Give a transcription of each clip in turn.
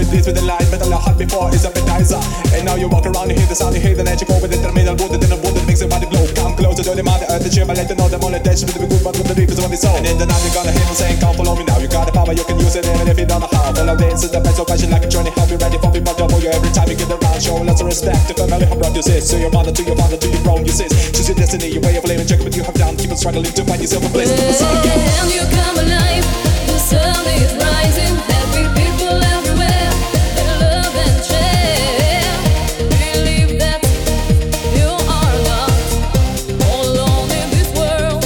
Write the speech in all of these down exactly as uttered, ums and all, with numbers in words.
Pleased with the light, metal hot before it's appetizer. And now you walk around, you hear the sound, you hear the net, you go with it, terminal wounded in a wound that makes your body glow. Come closer to the mother earth, the chill, I let them know them all attached with the good, but with the reapers what they sow. And in the night you're gonna hear them saying, come follow me now. You got the power, you can use it even if you don't know how. Follow this is the best of passion like a journey. How be ready for people double you every time you get around. Show lots of respect to family, how brought you this. To your mother, to your father, to your own, you sis. Choose your destiny, your way of living, check what you have done. Keep on struggling to find yourself a place in the sun. When you come alive, the sun is rising. Happy people everywhere, they love and share. Believe that you are not all alone in this world.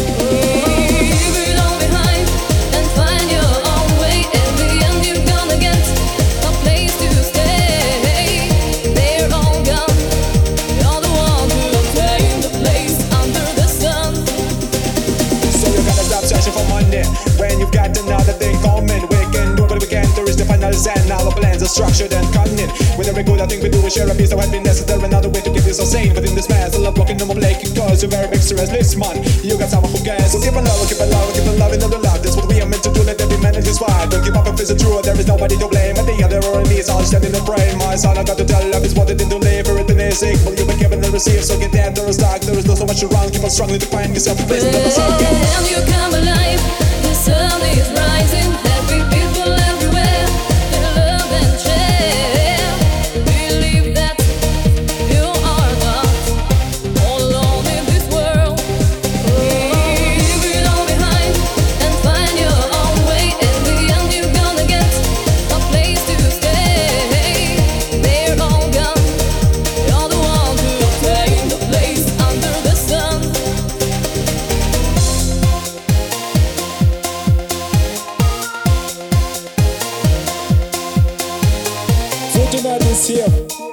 Leave it all behind and find your own way. In the end you're gonna get a place to stay. They're all gone, you're the one who obtain the place under the sun. So you gotta stop searching for money when you've got another thing coming. We can do what we can to reach the final zen. Our plans are structured and cunning. With every good I think we do, we share a piece of happiness. Is there another way to keep you so sane? Within this mess, I love walking on my lake because you're very mixed as this man. You got someone who cares. So keep on love, keep on love, keep on loving another love. That's what we are meant to do. Let every man in his why. Don't give up and face the truth. There is nobody to blame. At the end, there are me. It's all standing and praying. My son, I got to tell love is what it did to live. Everything is equal. You've been given and received. So get there, there is dark. There is no so much around. Keep on struggling to find yourself a place in the sun. When you come alive, the sun is rising. Happy people everywhere, they love and share. Believe that you are not all alone in this world. Leave it all behind and find your own way. In the end you're gonna get a place to stay. They're all gone, you're the one who obtained the place under the sun. Fortunate is here.